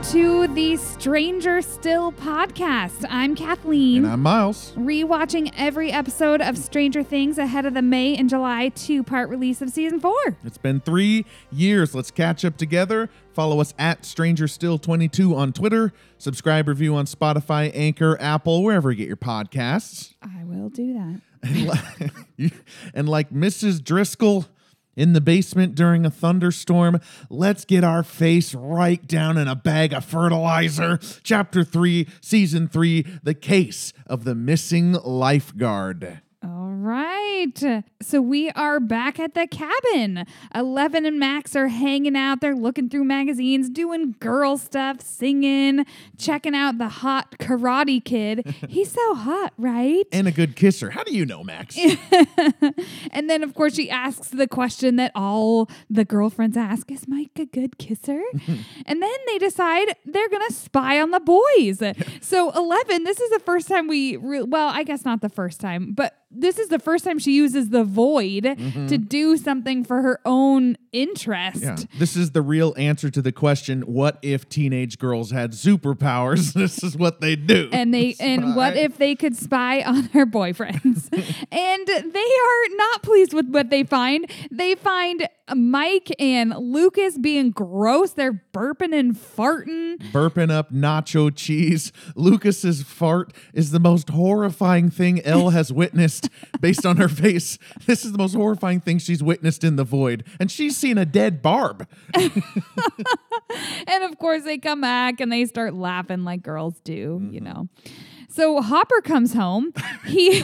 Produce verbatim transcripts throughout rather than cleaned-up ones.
to the Stranger Still podcast. I'm Kathleen. And I'm Miles. Rewatching every episode of Stranger Things ahead of the May and July two-part release of season four. It's been three years. Let's catch up together. Follow us at Stranger Still twenty-two on Twitter. Subscribe, review on Spotify, Anchor, Apple, wherever you get your podcasts. I will do that. And like, and like Missus Driscoll in the basement during a thunderstorm, let's get our face right down in a bag of fertilizer. Chapter three, Season three, The Case of the Missing Lifeguard. All right. So we are back at the cabin. Eleven and Max are hanging out. They're looking through magazines, doing girl stuff, singing, checking out the hot Karate Kid. He's so hot, right? And a good kisser. How do you know, Max? And then, of course, she asks the question that all the girlfriends ask, is Mike a good kisser? And then they decide they're going to spy on the boys. So Eleven, this is the first time we, re- well, I guess not the first time, but this is the first time she uses the void mm-hmm. to do something for her own interest. Yeah. This is the real answer to the question, what if teenage girls had superpowers? This is what they do. And they spy. And what if they could spy on their boyfriends? And they are not pleased with what they find. They find Mike and Lucas being gross. They're burping and farting. Burping up nacho cheese. Lucas's fart is the most horrifying thing Elle has witnessed based on her face. This is the most horrifying thing she's witnessed in the void. And she's seen a dead Barb. And of course they come back and they start laughing like girls do, mm-hmm. you know. So Hopper comes home. He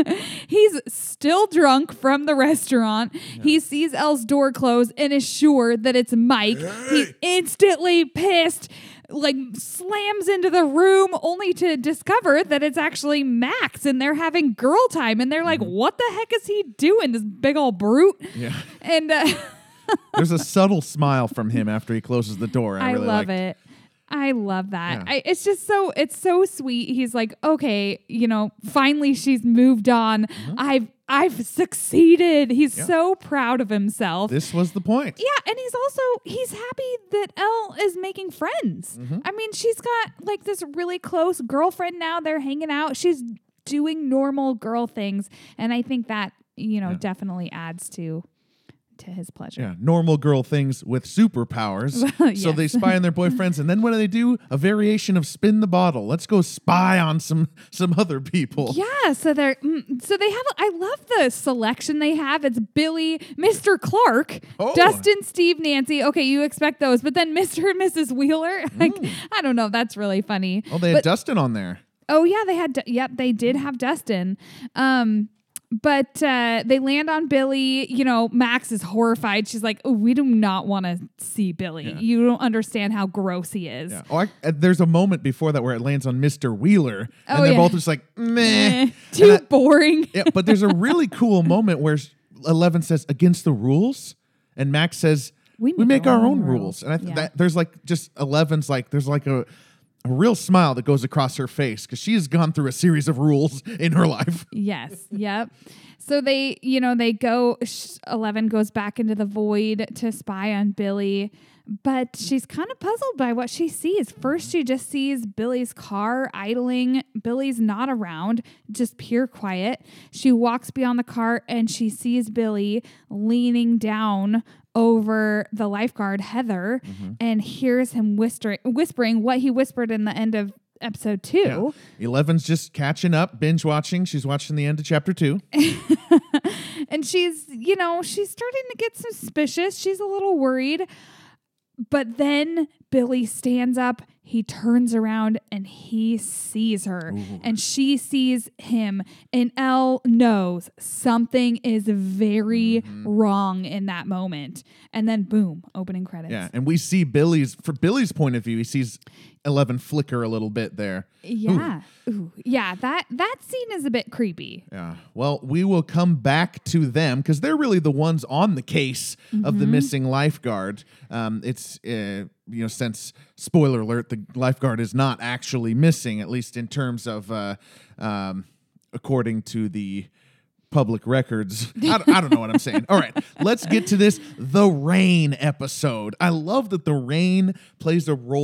he's still drunk from the restaurant. Yeah. He sees Elle's door close and is sure that it's Mike. Hey. He's instantly pissed, like slams into the room only to discover that it's actually Max and they're having girl time. And they're like, mm-hmm. what the heck is he doing, this big old brute? Yeah. And uh, there's a subtle smile from him after he closes the door. I, I really love liked. it. I love that. Yeah. I, it's just so, it's so sweet. He's like, okay, you know, finally she's moved on. Mm-hmm. I've, I've succeeded. He's yeah. so proud of himself. This was the point. Yeah. And he's also, he's happy that Elle is making friends. Mm-hmm. I mean, she's got like this really close girlfriend now. They're hanging out. She's doing normal girl things. And I think that, you know, yeah. definitely adds to to his pleasure. Yeah, normal girl things with superpowers. Well, yes. So they spy on their boyfriends, and then what do they do? A variation of spin the bottle. Let's go spy on some some other people. Yeah, so they're mm, so they have. I love the selection they have. It's Billy, Mister Clark, oh. Dustin, Steve, Nancy. Okay, you expect those, but then Mister and Missus Wheeler. Like mm. I don't know. That's really funny. Oh, they had but, Dustin on there. Oh yeah, they had. Yep, they did have Dustin. Um. But uh, they land on Billy. You know, Max is horrified. She's like, oh, we do not want to see Billy. Yeah. You don't understand how gross he is. Yeah. Oh, I, uh, there's a moment before that where it lands on Mister Wheeler. And oh, they're yeah. both just like, meh. Eh, too I, boring. Yeah, but there's a really cool moment where Eleven says, against the rules. And Max says, we make, we make our, our own rules. rules. And I think yeah. that there's like just Eleven's like, there's like a... a real smile that goes across her face because she has gone through a series of rules in her life. Yes. Yep. So they, you know, they go, Eleven goes back into the void to spy on Billy, but she's kind of puzzled by what she sees. First, she just sees Billy's car idling. Billy's not around, just pure quiet. She walks beyond the car and she sees Billy leaning down over the lifeguard, Heather, mm-hmm. and hears him whispering, whispering what he whispered in the end of episode two. Yeah. Eleven's just catching up, binge watching. She's watching the end of chapter two. And she's, you know, she's starting to get suspicious. She's a little worried. But then Billy stands up, he turns around, and he sees her. Ooh. And she sees him. And Elle knows something is very mm-hmm. wrong in that moment. And then, boom, opening credits. Yeah, and we see Billy's, for Billy's point of view, he sees Eleven flicker a little bit there. Yeah. Ooh. Ooh. Yeah, that, that scene is a bit creepy. Yeah. Well, we will come back to them because they're really the ones on the case mm-hmm. of the missing lifeguard. Um, it's, uh, you know, since, spoiler alert, the lifeguard is not actually missing, at least in terms of, uh, um, according to the public records. I don't, I don't know what I'm saying. All right, let's get to this The Rain episode. I love that The Rain plays a role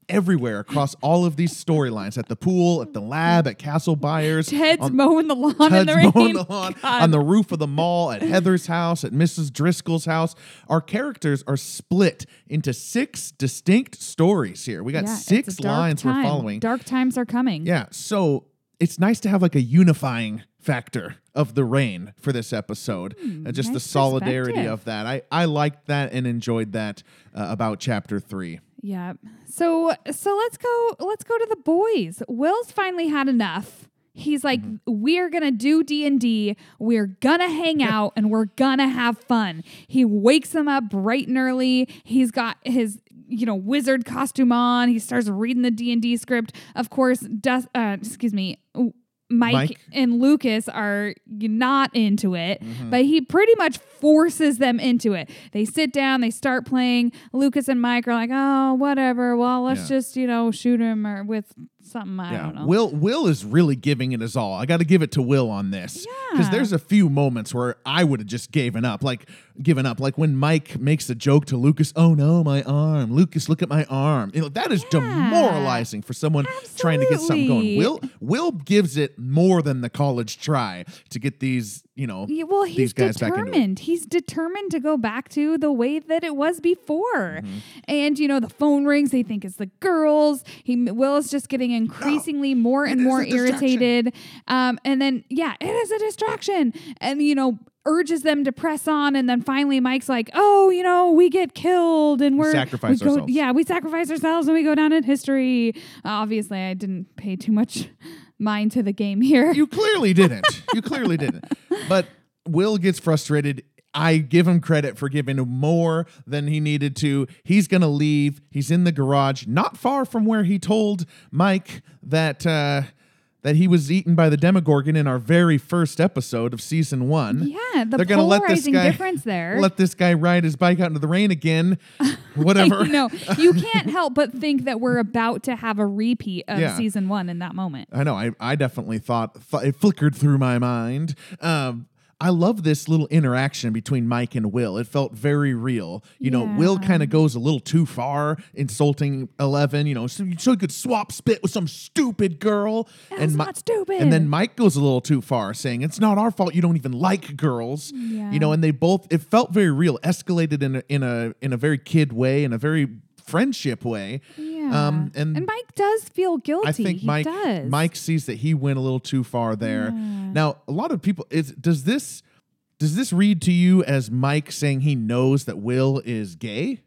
everywhere across all of these storylines, at the pool, at the lab, at Castle Byers. Ted's on, mowing the lawn Ted's in the rain. mowing the lawn, God. on the roof of the mall, at Heather's house, at Missus Driscoll's house. Our characters are split into six distinct stories here. We got Yeah, six it's a dark lines time. we're following. Dark times are coming. Yeah, so it's nice to have like a unifying factor of the rain for this episode. Hmm, uh, just the nice solidarity perspective. of that. I, I liked that and enjoyed that uh, about chapter three. Yeah. So so let's go let's go to the boys. Will's finally had enough. He's like, Mm-hmm. we're gonna do D and D. We're gonna hang out and we're gonna have fun. He wakes them up bright and early. He's got his you know wizard costume on. He starts reading the D and D script. Of course, does uh, excuse me. Mike, Mike. and Lucas are not into it, Mm-hmm. but he pretty much forces them into it. They sit down, they start playing. Lucas and Mike are like, oh, whatever. Well, let's Yeah. just, you know, shoot him or with something. I Yeah, don't know. Will Will is really giving it his all. I got to give it to Will on this because Yeah. there's a few moments where I would have just given up, like given up, like when Mike makes a joke to Lucas. Oh no, my arm, Lucas, look at my arm. You know, that is demoralizing for someone trying to get something going. Absolutely. Will Will gives it more than the college try to get these, you know, Yeah, well, he's these guys back into it. determined. He's determined to go back to the way that it was before. Mm-hmm. And you know, the phone rings. They think it's the girls. He Will is just getting increasingly more and it is more a distraction. irritated. Um, and then yeah, it is a distraction. And you know, urges them to press on. And then finally, Mike's like, "Oh, you know, we get killed and we're sacrifice we go, ourselves. Yeah, we sacrifice ourselves and we go down in history." Uh, obviously, I didn't pay too much mind to the game here. You clearly didn't. You clearly didn't. But Will gets frustrated. I give him credit for giving him more than he needed to. He's going to leave. He's in the garage, not far from where he told Mike that uh, that he was eaten by the Demogorgon in our very first episode of season one. Yeah, the They're gonna let this polarizing guy difference there. let this guy ride his bike out into the rain again. Whatever. No, you can't help but think that we're about to have a repeat of Yeah. season one in that moment. I know. I, I definitely thought, th- it flickered through my mind. Um, I love this little interaction between Mike and Will. It felt very real. You know, Will Yeah. kind of goes a little too far, insulting Eleven. You know, so, so you could swap spit with some stupid girl. That's Mi- not stupid. And then Mike goes a little too far, saying it's not our fault. You don't even like girls. Yeah. You know, and they both. It felt very real. Escalated in a in a in a very kid way, in a very friendship way. Yeah. Um, and, Mike does feel guilty. I think he Mike does. Mike sees that he went a little too far there. Yeah. Now, a lot of people is does this does this read to you as Mike saying he knows that Will is gay?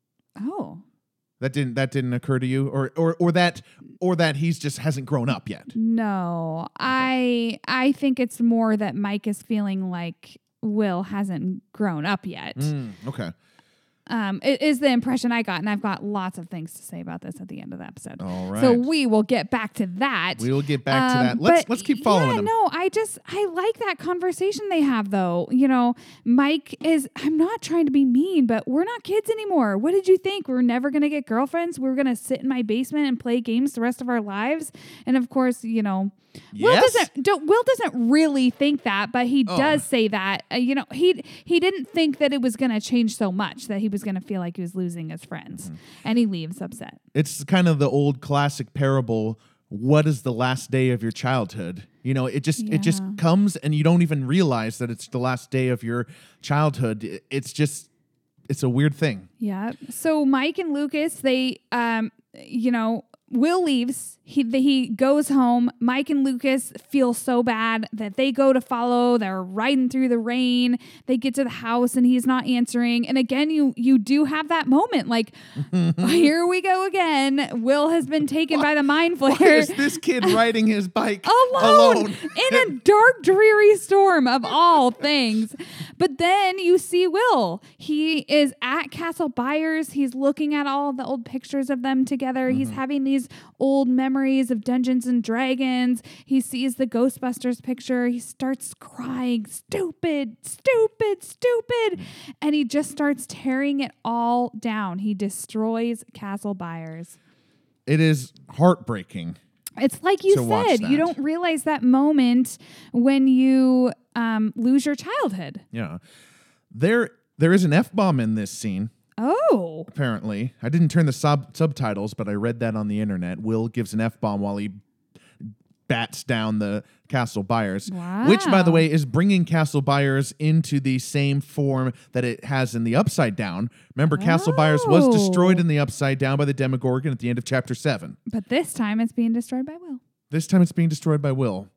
Oh. That didn't that didn't occur to you, or or or that or that he's just hasn't grown up yet. No. I I think it's more that Mike is feeling like Will hasn't grown up yet. Mm, okay. Um, it is the impression I got, and I've got lots of things to say about this at the end of the episode. All right. So we will get back to that. We will get back to Um, that. Let's but let's keep following yeah, them. No, I just I like that conversation they have though. You know, Mike is I'm not trying to be mean, but we're not kids anymore. What did you think? We're never gonna get girlfriends. We're gonna sit in my basement and play games the rest of our lives. And of course, you know, Will Yes? doesn't don't Will doesn't really think that, but he Oh. does say that. Uh, you know, he he didn't think that it was gonna change so much that he was gonna feel like he was losing his friends, Mm-hmm. and he leaves upset. It's kind of the old classic parable. What is the last day of your childhood? You know, it just it just Yeah. comes and you don't even realize that it's the last day of your childhood. It- It's just it's a weird thing. Yeah. So Mike and Lucas, they, um, you know, Will leaves. He the, he goes home. Mike and Lucas feel so bad that they go to follow. They're riding through the rain. They get to the house and he's not answering. And again, you you do have that moment like, here we go again. Will has been taken by the mind Why flare. is this kid riding his bike alone, alone? in a dark, dreary storm of all things. But then you see Will. He is at Castle Byers. He's looking at all the old pictures of them together. He's having these old memories of Dungeons and Dragons. He sees the Ghostbusters picture. He starts crying, stupid, stupid, stupid. And he just starts tearing it all down. He destroys Castle Byers. It is heartbreaking. It's like you to watch said, you that. don't realize that moment when you um, lose your childhood. Yeah. There there is an F-bomb in this scene. Oh. Apparently. I didn't turn the sub- subtitles, but I read that on the internet. Will gives an F-bomb while he bats down the Castle Byers. Wow. Which, by the way, is bringing Castle Byers into the same form that it has in the Upside Down. Remember, Castle Byers was Oh. destroyed in the Upside Down by the Demogorgon at the end of chapter seven. But this time it's being destroyed by Will. This time it's being destroyed by Will.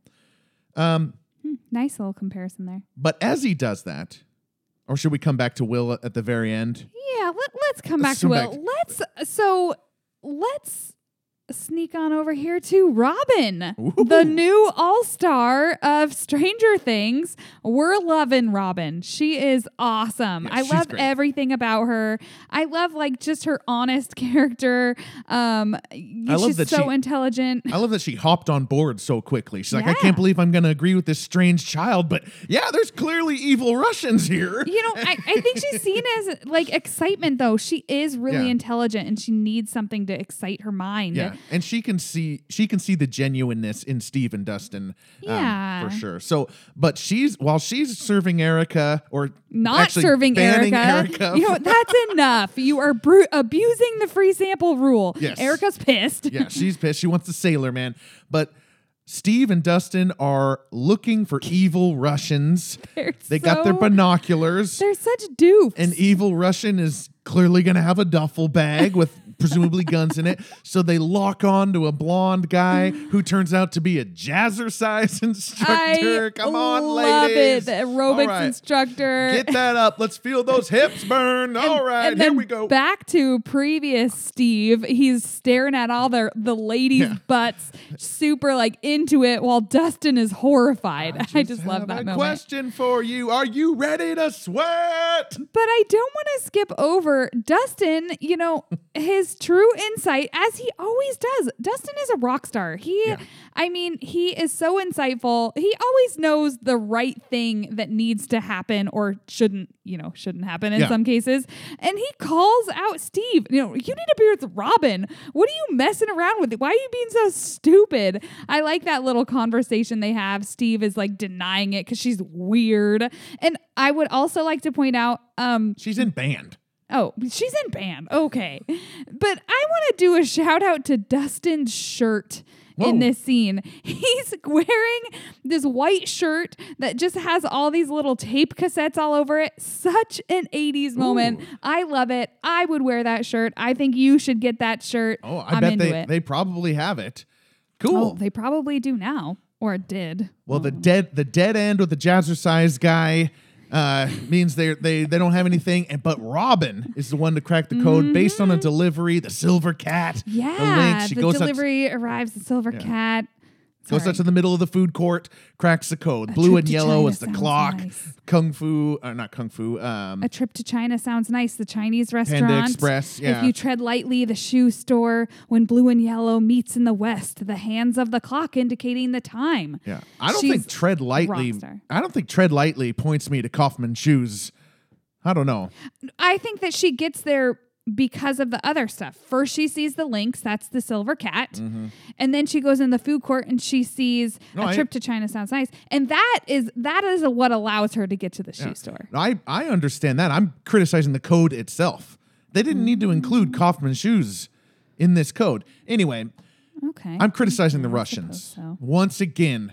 Um, Hmm, nice little comparison there. but as he does that, or should we come back to Will at the very end? Yeah, let, let's come back Let's to come Will. back Let's so let's sneak on over here to Robin, Ooh. the new all-star of Stranger Things. We're loving Robin. She is awesome. Yeah, I she's love great. everything about her. I love like just her honest character. Um, love she's that so she- intelligent. I love that she hopped on board so quickly. She's like, I Yeah. can't believe I'm going to agree with this strange child, but yeah, there's clearly evil Russians here. You know, I, I think she's seen as like excitement though. She is really Yeah. intelligent and she needs something to excite her mind. Yeah, and she can see she can see the genuineness in Steve and Dustin, um, Yeah. for sure. So, but she's while she's serving Erica or Not actually serving banning Erica. Erica You know, that's enough. You are bru- abusing the free sample rule. Yes. Erica's pissed. yeah, she's pissed. She wants the sailor man, but Steve and Dustin are looking for evil Russians. They're They got their so- binoculars. They're such doofs. An evil Russian is clearly going to have a duffel bag with presumably guns in it. So they lock on to a blonde guy who turns out to be a jazzercise instructor. I Come on, love ladies. it. The aerobics All right. instructor. Get that up. Let's feel those hips burn. All right, and here then we go. Back to previous Steve. He's staring at all the the ladies' Yeah. butts, super like into it, while Dustin is horrified. I just, love have that a moment. question for you. Are you ready to sweat? But I don't want to skip over Dustin, you know, his true insight, as he always does. Dustin is a rock star. He, Yeah. I mean, he is so insightful. He always knows the right thing that needs to happen or shouldn't, you know, shouldn't happen in Yeah. some cases. And he calls out Steve, you know, you need to be with Robin. What are you messing around with? Why are you being so stupid? I like that little conversation they have. Steve is like denying it because she's weird. And I would also like to point out, um, She's in band. Oh, she's in band. Okay. But I want to do a shout out to Dustin's shirt Whoa. in this scene. He's wearing this white shirt that just has all these little tape cassettes all over it. Such an eighties moment. I love it. I would wear that shirt. I think you should get that shirt. Oh, I I'm bet into they, it. they probably have it. Cool. Oh, they probably do now, or did. Well, the dead the dead end with the jazzercise guy uh, means they they they don't have anything. And but Robin is the one to crack the code based on a delivery. The silver cat. Yeah, The link. She the goes out, delivery arrives. The silver cat. goes Sorry. out to the middle of the food court, cracks the code. Blue trip and to yellow China is the sounds clock. nice. Kung Fu, uh, not Kung Fu. Um, A trip to China sounds nice. The Chinese restaurant. Express, yeah. If you tread lightly, the shoe store. When blue and yellow meets in the west, the hands of the clock indicating the time. yeah, I don't She's think tread lightly. rockstar. I don't think tread lightly points me to Kaufman shoes. I don't know. I think that she gets there because of the other stuff. First, she sees the lynx. That's the silver cat. And then she goes in the food court and she sees No, a I- trip to China sounds nice. And that is that is what allows her to get to the shoe store. I, I understand that. I'm criticizing the code itself. They didn't need to include Kaufman shoes in this code. Anyway, Okay. I'm criticizing the I Russians suppose so. once again.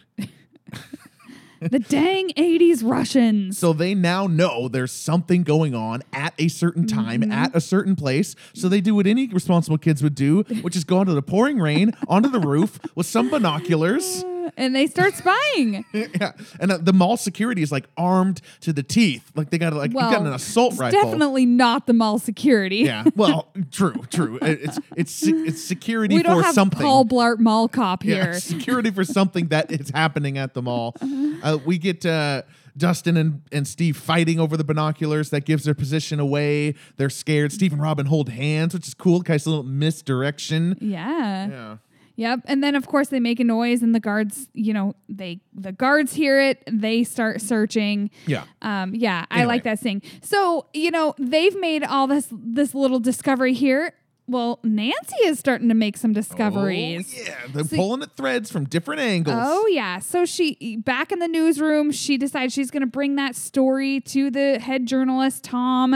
The dang eighties Russians. So they now know there's something going on at a certain time, Mm-hmm. at a certain place. So they do what any responsible kids would do, which is go into the pouring rain, onto the roof with some binoculars. And they start spying. Yeah, and uh, the mall security is like armed to the teeth, like they got like you got an assault it's rifle. definitely not the mall security. Yeah, well, true, true. It- It's it's se- it's security We don't for have something. Paul Blart Mall Cop Yeah, here. security for something that is happening at the mall. Uh, we get uh, Dustin and, and Steve fighting over the binoculars. That gives their position away. They're scared. Steve and Robin hold hands, which is cool. Kind of a little misdirection. Yeah. Yeah. Yep. And then of course they make a noise and the guards, you know, they the guards hear it, they start searching. Yeah. Um, yeah, I Anyway. like that scene. So, you know, they've made all this this little discovery here. Well, Nancy is starting to make some discoveries. Oh, yeah. They're So- pulling at threads from different angles. Oh yeah. So she back in the newsroom, she decides she's going to bring that story to the head journalist Tom,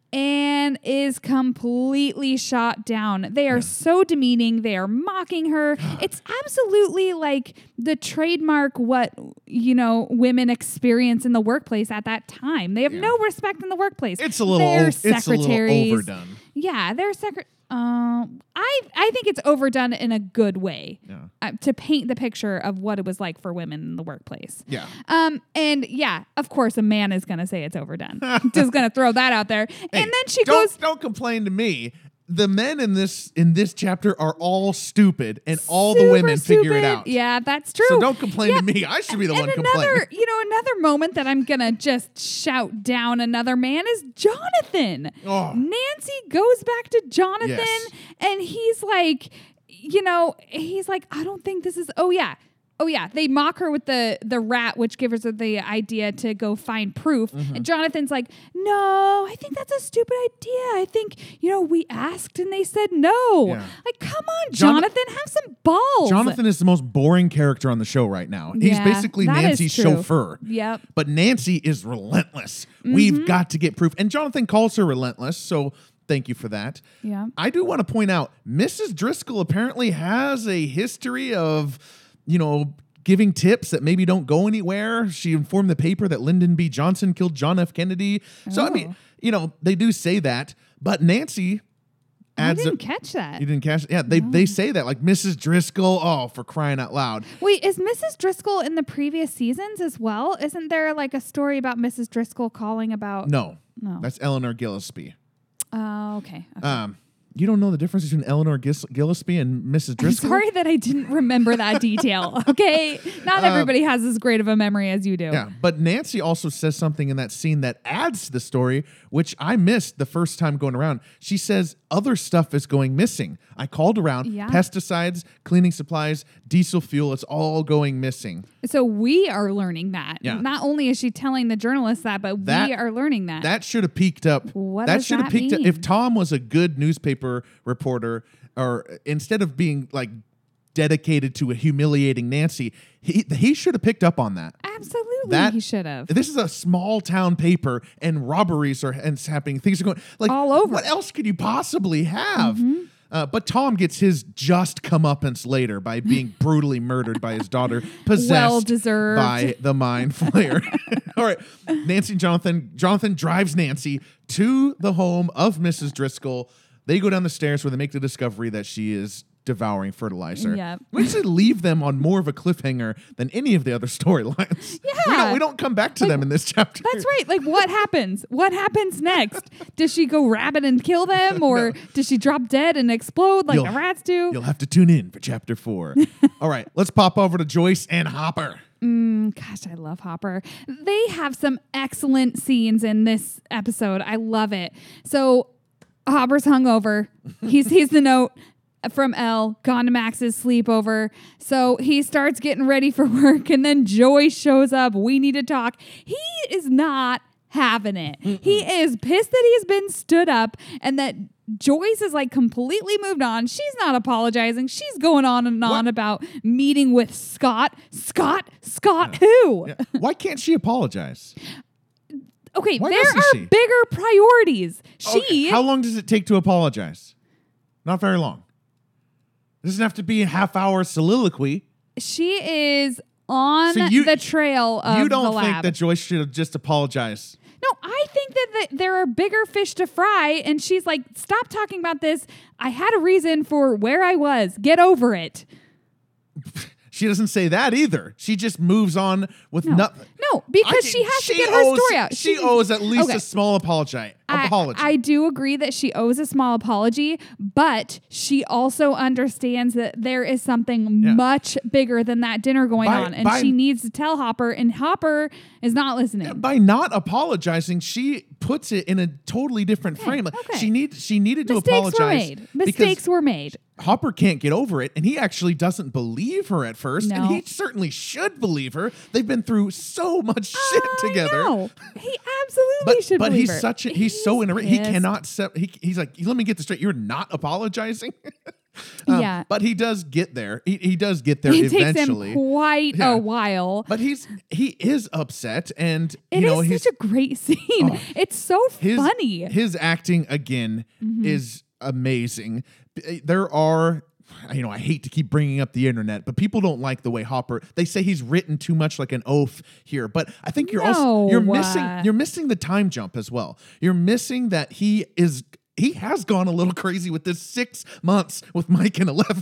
and is completely shot down. They are yeah. so demeaning. They are mocking her. It's absolutely like the trademark what, you know, women experience in the workplace at that time. They have yeah. no respect in the workplace. It's a little, they're o- it's a little overdone. Yeah, they're secret. Um, I I think it's overdone in a good way yeah. uh, to paint the picture of what it was like for women in the workplace. Yeah. Um, and yeah, of course, a man is gonna say it's overdone. Just gonna throw that out there. Hey, and then she don't, goes. Don't complain to me. The men in this in this chapter are all stupid, and all Super the women stupid. figure it out. Yeah, that's true. So don't complain yeah. to me. I should be the and one another, complaining. You know, another moment that I'm gonna just shout down another man is Jonathan. Oh. Nancy goes back to Jonathan, Yes. and he's like, you know, he's like, I don't think this is. Oh yeah. Oh yeah, they mock her with the the rat, which gives her the idea to go find proof. Mm-hmm. And Jonathan's like, "No, I think that's a stupid idea. I think, you know, we asked and they said no." Yeah. Like, come on, Jon- Jonathan, have some balls. Jonathan is the most boring character on the show right now. He's Yeah, basically that is Nancy's true. chauffeur. Yep. But Nancy is relentless. Mm-hmm. We've got to get proof. And Jonathan calls her relentless, so thank you for that. Yeah. I do want to point out, Missus Driscoll apparently has a history of, you know, giving tips that maybe don't go anywhere. She informed the paper that Lyndon B. Johnson killed John F. Kennedy. So, I mean, you know, they do say that. But Nancy adds... I didn't a, catch that. You didn't catch it? Yeah, they, no. they say that. Like, Missus Driscoll, oh, for crying out loud. Wait, is Missus Driscoll in the previous seasons as well? Isn't there like a story about Missus Driscoll calling about... No. No. That's Eleanor Gillespie. Oh, uh, okay. okay. Um, you don't know the difference between Eleanor Gis- Gillespie and Missus Driscoll? I'm sorry that I didn't remember that detail. Okay, not uh, everybody has as great of a memory as you do. Yeah, but Nancy also says something in that scene that adds to the story, which I missed the first time going around. She says other stuff is going missing. I called around. Yeah. Pesticides, cleaning supplies, diesel fuel. It's all going missing. So we are learning that. Yeah. Not only is she telling the journalists that, but that, we are learning that. That should have peaked up. What that does should have that peaked up. mean? If Tom was a good newspaper reporter, or instead of being like dedicated to a humiliating Nancy, he he should have picked up on that. Absolutely, that, he should have. This is a small town paper, and robberies are and it's happening. Things are going like all over. What else could you possibly have? Mm-hmm. Uh, but Tom gets his just comeuppance later by being brutally murdered by his daughter, possessed well deserved. by the mind flayer. All right, Nancy and Jonathan. Jonathan drives Nancy to the home of Missus Driscoll. They go down the stairs where they make the discovery that she is devouring fertilizer. Yep. We should leave them on more of a cliffhanger than any of the other storylines. Yeah. We don't, we don't come back to like, them in this chapter. That's right. Like, what happens? What happens next? Does she go rabid and kill them? Or No. does she drop dead and explode like You'll- the rats do? You'll have to tune in for chapter four. All right, let's pop over to Joyce and Hopper. Mm, gosh, I love Hopper. They have some excellent scenes in this episode. I love it. So Hopper's hungover. He sees the note from Elle, gone to Max's sleepover. So he starts getting ready for work, and then Joyce shows up. We need to talk. He is not having it. Mm-mm. He is pissed that he's been stood up and that Joyce is like completely moved on. She's not apologizing. She's going on and on what? about meeting with Scott. Scott? Scott who? Yeah. Why can't she apologize? Okay, Why there doesn't are she? bigger priorities. She Okay, how long does it take to apologize? Not very long. It doesn't have to be a half hour soliloquy. she is on So you- the trail of you the don't think lab. that Joyce should have just apologized? No, I think that, that there are bigger fish to fry, and she's like, stop talking about this. I had a reason for where I was. Get over it. She doesn't say that either. She just moves on with No, nothing. no, because she has to get her story out. She, She- owes at least Okay. a small apology. I, apology. I do agree that she owes a small apology, but she also understands that there is something Yeah. much bigger than that dinner going By- on, and by- she needs to tell Hopper, and Hopper is not listening. By not apologizing, she puts it in a totally different frame. Like, okay. She need she needed to Mistakes were apologize made. because Mistakes were made. Hopper can't get over it, and he actually doesn't believe her at first, and No. he certainly should believe her. They've been through so much shit I together. know. He absolutely But should but believe he's her. such a, he's, so in a, he pissed. cannot se- he, he's like, let me get this straight. You're not apologizing. Um, Yeah. But he does get there. He, he does get there It eventually. takes him quite Yeah. a while. But he's he is upset, and It you know is he's such a great scene. Oh. It's so his funny. his acting again Mhm. is amazing. There are. You know, I hate to keep bringing up the internet, but people don't like the way Hopper. They say he's written too much like an oaf here, but I think you're also you're No. missing you're missing the time jump as well. You're missing that he is he has gone a little crazy with this six months with Mike and Eleven.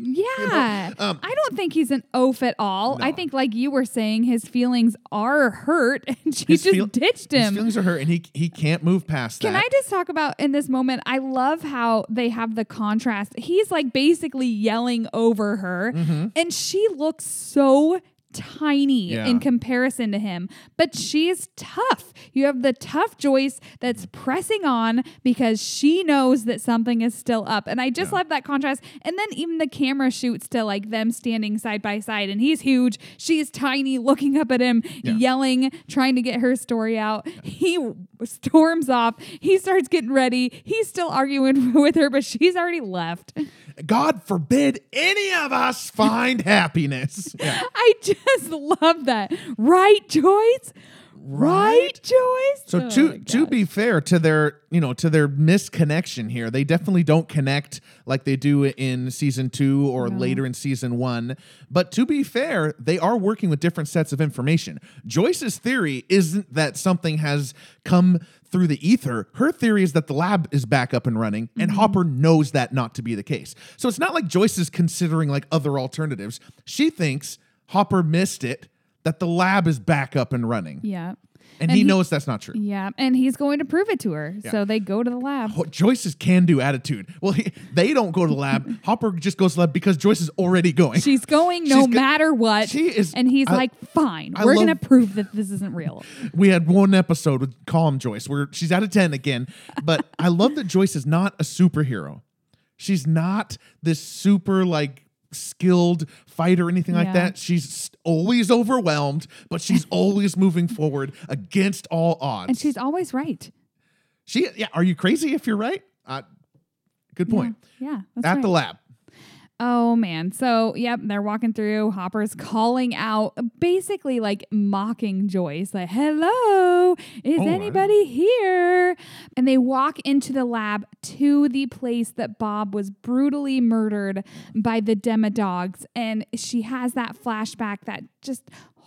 Yeah. um, I don't think he's an oaf at all. I No. think, like you were saying, his feelings are hurt and she His just feel- ditched His him. feelings are hurt, and he he can't move past Can that. I just talk about in this moment? I love how they have the contrast. He's like basically yelling over her, Mm-hmm. and she looks so tiny Yeah. in comparison to him, but she's tough. You have the tough Joyce that's pressing on because she knows that something is still up. And I just Yeah. love that contrast. And then even the camera shoots to like them standing side by side, and he's huge. She's tiny, looking up at him, Yeah. yelling, trying to get her story out. He storms off. He starts getting ready. He's still arguing with her, but she's already left. God forbid any of us find happiness. Yeah. I just love that. Right, Joyce? Right, Joyce? So Oh to my to gosh. be fair to their you know to their misconnection here, they definitely don't connect like they do in season two or No. later in season one. But to be fair, they are working with different sets of information. Joyce's theory isn't that something has come through the ether. Her theory is that the lab is back up and running, and Mm-hmm. Hopper knows that not to be the case. So it's not like Joyce is considering like other alternatives. She thinks Hopper missed it, that the lab is back up and running. Yeah. And, And he, he- knows that's not true. Yeah. And he's going to prove it to her. Yeah. So they go to the lab. Oh, Joyce's can-do attitude. Well, he, they don't go to the lab. Hopper just goes to the lab because Joyce is already going. She's going no She's go- matter what. She is- And he's I- like, fine, I we're love- going to prove that this isn't real. We had one episode with Calm Joyce where she's out of ten again. But I love that Joyce is not a superhero. She's not this super like skilled fighter or anything like Yeah. that. She's always overwhelmed, but she's always moving forward against all odds. And she's always right. she yeah. Are you crazy if you're right? Uh, good point. Yeah. yeah that's At right. the lab. Oh man. So, yep, they're walking through. Hopper's calling out, basically like mocking Joyce, like, hello, is Oh, I- anybody here? And they walk into the lab to the place that Bob was brutally murdered by the Demodogs. And she has that flashback, that just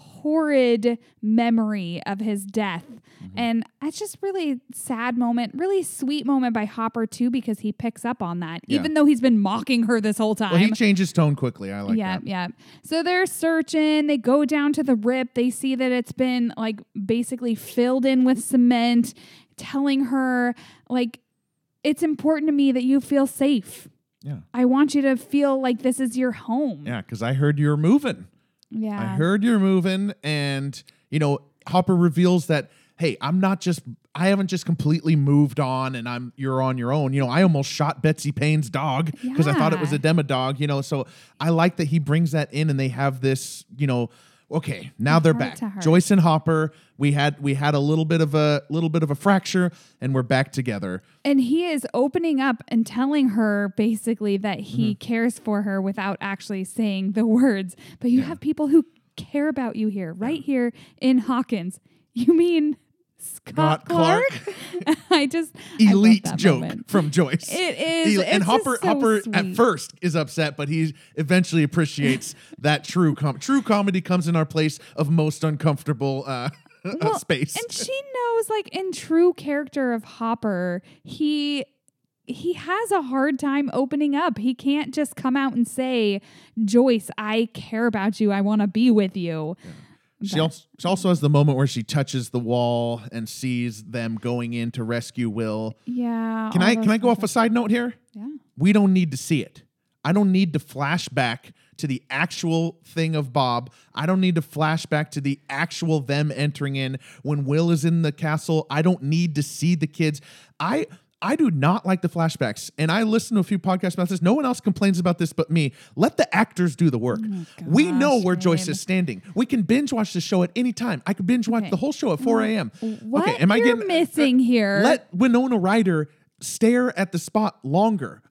horrid memory of his death. Mm-hmm. And it's just really sad moment, really sweet moment by Hopper too, because he picks up on that, Yeah. even though he's been mocking her this whole time. Well, he changes tone quickly. I like yeah, that. yeah. So they're searching. They go down to the rip. They see that it's been like basically filled in with cement, telling her, like, it's important to me that you feel safe. Yeah. I want you to feel like this is your home. Yeah, because I heard you're moving. Yeah. I heard you're moving, and you know, Hopper reveals that, hey, I'm not just I haven't just completely moved on and I'm you're on your own. You know, I almost shot Betsy Payne's dog because I thought it was Yeah. a Demodog, you know. So I like that he brings that in and they have this, you know, okay, now they're Heart back. to heart. Joyce and Hopper, we had we had a little bit of a little bit of a fracture and we're back together. And he is opening up and telling her basically that he Mm-hmm. cares for her without actually saying the words. But you have people who care about you here, right here in Hawkins. You mean Scott Scott Clark? Clark? I just I love Elite that joke moment. from Joyce. It is. El- and It's Hopper just so Hopper at sweet. first is upset, but he eventually appreciates that true com- true comedy comes in our place of most uncomfortable uh, Well, space. And she knows, like, in true character of Hopper, he he has a hard time opening up. He can't just come out and say, Joyce, I care about you. I want to be with you. She also, she also has the moment where she touches the wall and sees them going in to rescue Will. Yeah. Can all I those can I go off a things. side note here? Yeah. We don't need to see it. I don't need to flash back to the actual thing of Bob. I don't need to flash back to the actual them entering in when Will is in the castle. I don't need to see the kids. I I do not like the flashbacks. And I listen to a few podcasts about this. No one else complains about this but me. Let the actors do the work. we know gosh, where Joyce babe. is standing. We can binge watch the show at any time. I could binge watch Okay. the whole show at four a.m. What Okay, am I you're getting missing here? Let Winona Ryder stare at the spot longer.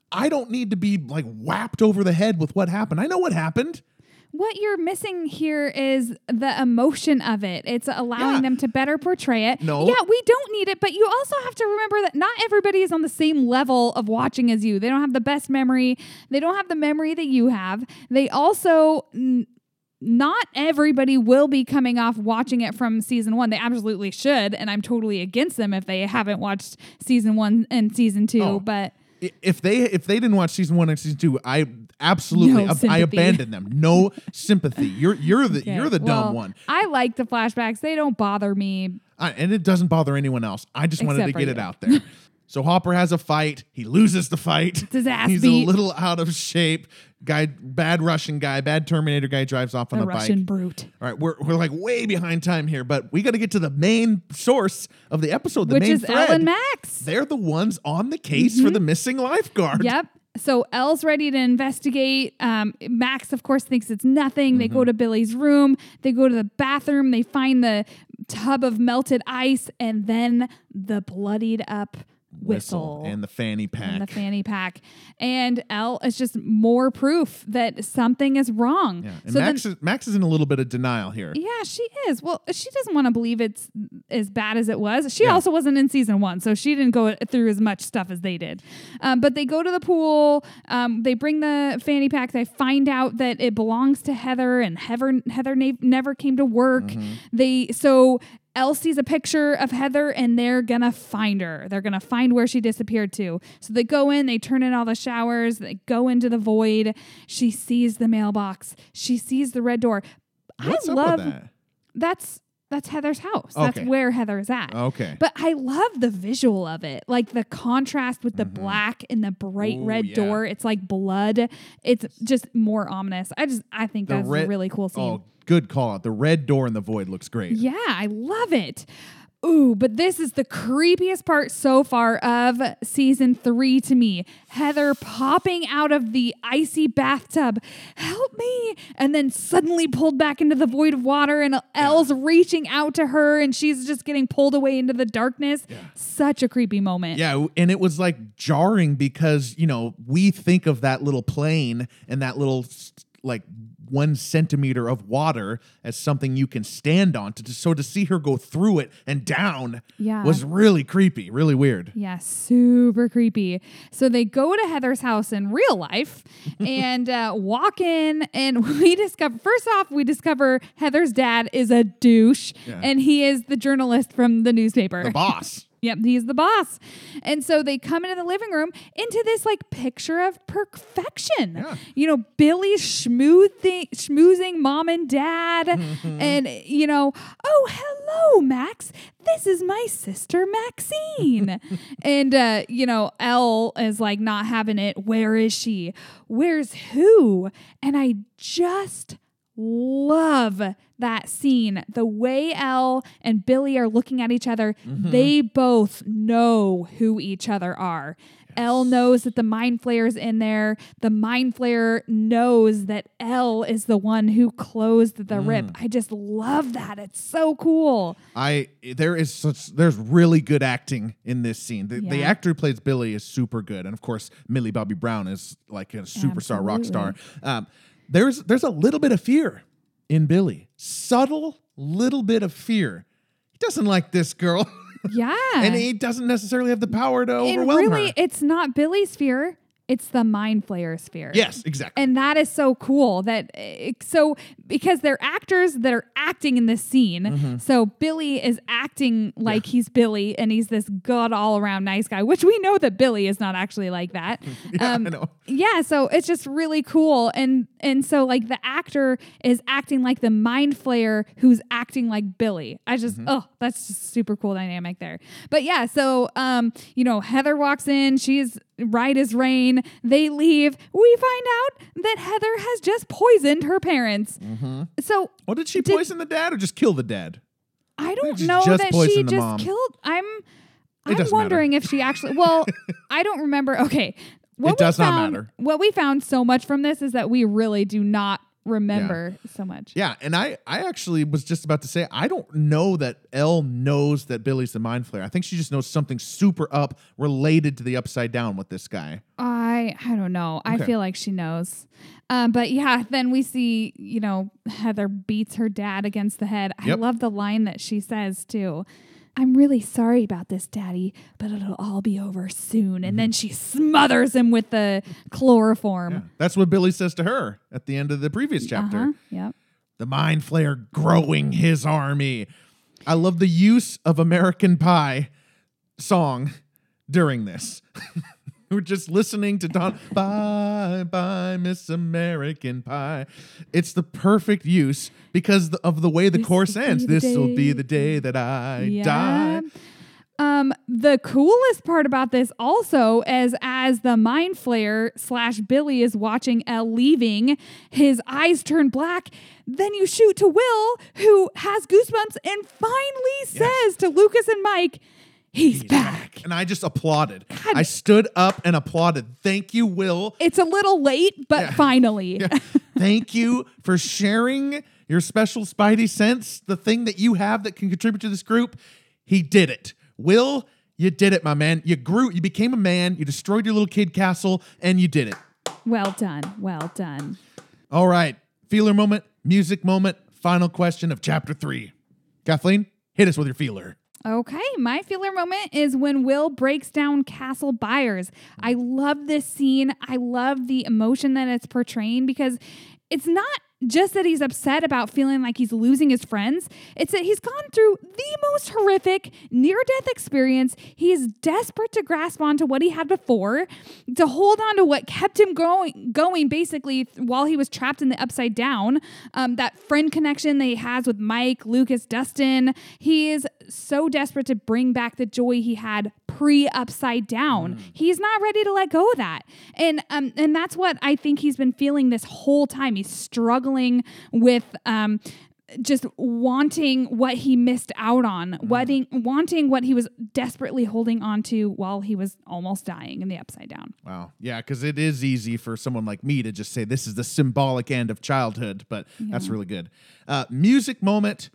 I don't need to be like whapped over the head with what happened. I know what happened. What you're missing here is the emotion of it. It's allowing Yeah. them to better portray it. No. Yeah, we don't need it, but you also have to remember that not everybody is on the same level of watching as you. They don't have the best memory. They don't have the memory that you have. They also... N- Not everybody will be coming off watching it from season one. They absolutely should, and I'm totally against them if they haven't watched season one and season two. Oh. But I- If they if they didn't watch season one and season two, I absolutely No ab- I sympathy. abandoned them. No sympathy. You're you're the okay, you're the well, dumb one. I like the flashbacks. They don't bother me. I, and it doesn't bother anyone else. I just wanted Except to for get it you. out there. So Hopper has a fight. He loses the fight. It's his ass He's beat. a little out of shape. Guy, bad Russian guy, bad Terminator guy drives off on A a Russian bike. brute. All right, we're we're like way behind time here, but we got to get to the main source of the episode, the Which main is thread. Elle and Max. They're the ones on the case for the missing lifeguard. Yep. So Elle's ready to investigate. Um, Max, of course, thinks it's nothing. They go to Billy's room. They go to the bathroom. They find the tub of melted ice and then the bloodied up whistle. and the fanny pack. And the fanny pack. And Elle is just more proof that something is wrong. yeah. And So Max then, is Max is in a little bit of denial here. yeah, she is. Well, she doesn't want to believe it's as bad as it was. She Yeah. also wasn't in season one, so she didn't go through as much stuff as they did. Um, but they go to the pool. Um, they bring the fanny pack. They find out that it belongs to Heather, and Heather Heather na- never came to work. Mm-hmm. They so. Elle sees a picture of Heather and they're gonna find her. They're gonna find where she disappeared to. So they go in, they turn in all the showers, they go into the void. She sees the mailbox. She sees the red door. What's I up love with that? that's that's Heather's house. That's Okay. where Heather's at. Okay. But I love the visual of it. Like the contrast with the black and the bright Ooh, red yeah. door. It's like blood. It's just more ominous. I just I think The that's red- a really cool scene. Oh, good call out. The red door in the void looks great. Yeah, I love it. Ooh, but this is the creepiest part so far of season three to me. Heather popping out of the icy bathtub, help me, and then suddenly pulled back into the void of water, and Elle's reaching out to her, and she's just getting pulled away into the darkness. Such a creepy moment. Yeah, and it was like jarring because, you know, we think of that little plane and that little like one centimeter of water as something you can stand on. To, so to see her go through it and down Yeah. was really creepy, really weird. Yeah, super creepy. So they go to Heather's house in real life and uh, walk in, and we discover, first off, we discover Heather's dad is a douche, Yeah. and he is the journalist from the newspaper. The boss. Yep, he's the boss. And so they come into the living room into this like picture of perfection. Yeah. You know, Billy's schmoozing, schmoozing mom and dad. Mm-hmm. And, you know, oh, hello, Max. This is my sister, Maxine. and, uh, you know, Elle is like not having it. Where is she? Where's who? And I just love that scene. The way Elle and Billy are looking at each other, Mm-hmm. they both know who each other are. Elle knows that the mind flayer's in there. The mind flayer knows that Elle is the one who closed the rip. Mm. I just love that. It's so cool. I there is such there's really good acting in this scene. The, the Yeah. actor who plays Billy is super good, and of course Millie Bobby Brown is like a superstar rock star. Um, there's there's a little bit of fear in Billy, subtle little bit of fear. He doesn't like this girl, Yeah. and he doesn't necessarily have the power to and overwhelm really, her. it's not Billy's fear. It's the mind flayer's fear. Yes, exactly. And that is so cool that uh, so because they're actors that are acting in this scene. Mm-hmm. So Billy is acting like he's Billy and he's this good all around nice guy, which we know that Billy is not actually like that. Yeah, I know. Yeah, so it's just really cool. And and so like the actor is acting like the mind flayer who's acting like Billy. I just Mm-hmm. oh, that's just super cool dynamic there. But yeah, so um, you know, Heather walks in, she's right as rain. They leave. We find out that Heather has just poisoned her parents. Mm-hmm. So Well, did she Did- poison the dad or just kill the dad? I don't Just- know just that she poisoned the just mom. killed. I'm I'm doesn't wondering if she actually. Well, I don't remember. Okay, what It does we not found, matter. What we found so much from this is that we really do not remember so much. Yeah, and I, I actually was just about to say, I don't know that Elle knows that Billy's the Mind Flayer. I think she just knows something super up related to the Upside Down with this guy. I I don't know. Okay. I feel like she knows. Um, but yeah, then we see, you know, Heather beats her dad against the head. Yep. I love the line that she says too. I'm really sorry about this, Daddy, but it'll all be over soon. And then she smothers him with the chloroform. Yeah, that's what Billy says to her at the end of the previous chapter. Uh-huh. Yep. The Mind Flayer growing his army. I love the use of American Pie song during this. We're just listening to Don. Bye, bye, Miss American Pie. It's the perfect use because of the way the This chorus will be ends. the This will day. be the day that I Yeah. die. Um, the coolest part about this also is as the Mind Flayer slash Billy is watching Elle leaving, his eyes turn black. Then you shoot to Will, who has goosebumps and finally says to Lucas and Mike, he's, He's back. And I just applauded. God. I stood up and applauded. Thank you, Will. It's a little late, but Yeah. finally. Yeah. Thank you for sharing your special Spidey sense, the thing that you have that can contribute to this group. He did it. Will, you did it, my man. You grew, you became a man, you destroyed your little kid castle, and you did it. Well done. Well done. All right. Feeler moment, music moment, final question of chapter three. Kathleen, hit us with your feeler. Okay, my feeler moment is when Will breaks down Castle Byers. I love this scene. I love the emotion that it's portraying because it's not just that he's upset about feeling like he's losing his friends. It's that he's gone through the most horrific near-death experience. He is desperate to grasp onto what he had before, to hold on to what kept him going, going basically while he was trapped in the Upside Down. Um, that friend connection that he has with Mike, Lucas, Dustin. He is so desperate to bring back the joy he had pre-Upside Down. Mm. He's not ready to let go of that. And um, and that's what I think he's been feeling this whole time. He's struggling with um, just wanting what he missed out on, mm. wanting, wanting what he was desperately holding on to while he was almost dying in the Upside Down. Wow. Yeah, because it is easy for someone like me to just say this is the symbolic end of childhood, but yeah. That's really good. Uh, music moment.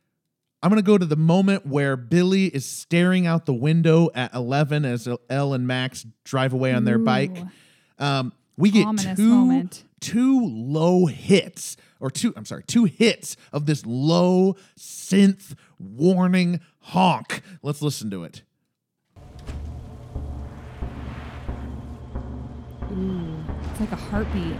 I'm going to go to the moment where Billy is staring out the window at eleven as Elle and Max drive away on their Ooh. bike. Um, we get Ominous two, moment. two low hits, or two, I'm sorry, two hits of this low synth warning honk. Let's listen to it. Ooh, it's like a heartbeat.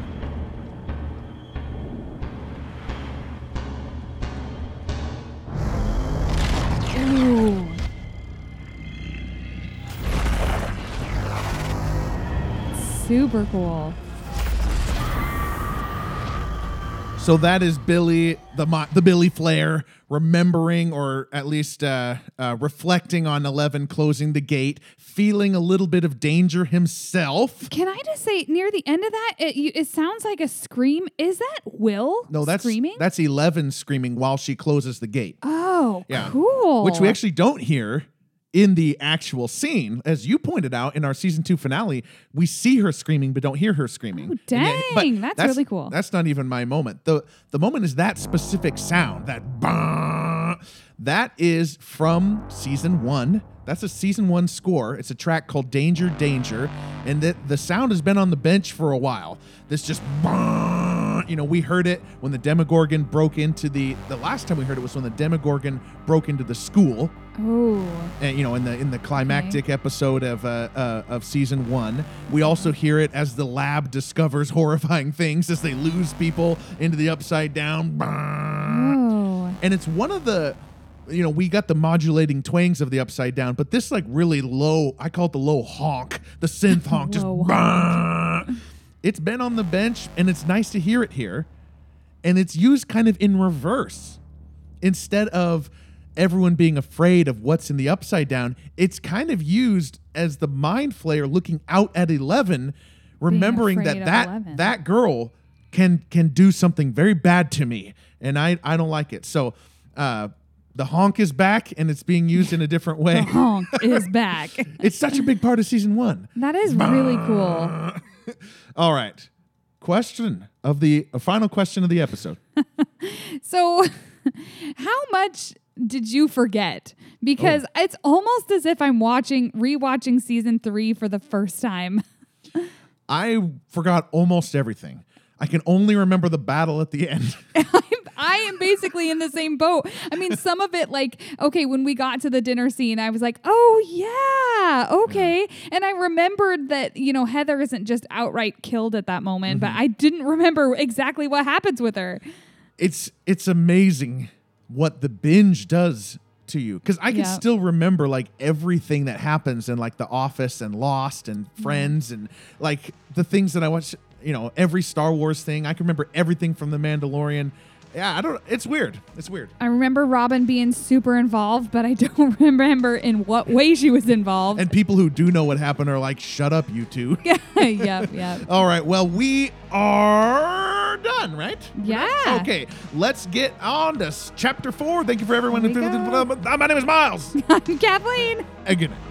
Ooh. Super cool. So that is Billy, the mo- the Billy Flayer, remembering or at least uh, uh, reflecting on eleven closing the gate, feeling a little bit of danger himself. Can I just say, near the end of that, it, you, it sounds like a scream. Is that Will No, that's screaming? that's eleven screaming while she closes the gate. Oh, Yeah. cool. Which we actually don't hear in the actual scene. As you pointed out in our season two finale, we see her screaming but don't hear her screaming. Oh, dang, but that's really cool. That's not even my moment. The the moment is that specific sound, that bah, that is from season one. That's a season one score. It's a track called Danger, Danger. And the, the sound has been on the bench for a while. This just, bah, you know, we heard it when the Demogorgon broke into the, the last time we heard it was when the Demogorgon broke into the school. Oh. And, you know, in the in the climactic okay. episode of uh, uh, of season one. We also hear it as the lab discovers horrifying things as they lose people into the Upside Down. Bah. Oh. And it's one of the... You know, we got the modulating twangs of the Upside Down, but this like really low, I call it the low honk, the synth honk, just honk. It's been on the bench and it's nice to hear it here. And it's used kind of in reverse. Instead of everyone being afraid of what's in the Upside Down, it's kind of used as the Mind Flayer looking out at eleven, remembering that that, eleven. that girl can can do something very bad to me. And I, I don't like it. So, uh, the honk is back, and it's being used in a different way. The honk is back. It's such a big part of season one. That is really cool. All right. Question of the uh, final question of the episode. So, how much did you forget? Because oh. it's almost as if I'm watching, rewatching season three for the first time. I forgot almost everything. I can only remember the battle at the end. I am basically in the same boat. I mean, some of it, like, okay, when we got to the dinner scene, I was like, oh, yeah, okay. Yeah. And I remembered that, you know, Heather isn't just outright killed at that moment, mm-hmm. but I didn't remember exactly what happens with her. It's it's amazing what the binge does to you, because I can yeah. still remember like everything that happens in like The Office and Lost and Friends, mm-hmm. and like the things that I watch, you know, every Star Wars thing. I can remember everything from The Mandalorian. Yeah, I don't. It's weird. It's weird. I remember Robin being super involved, but I don't remember in what way she was involved. And people who do know what happened are like, "Shut up, you two." yeah, yeah, yeah. All right. Well, we are done, right? Yeah. Okay. Let's get on to chapter four. Thank you for everyone. Here we go. My name is Miles. I'm Kathleen. And good night.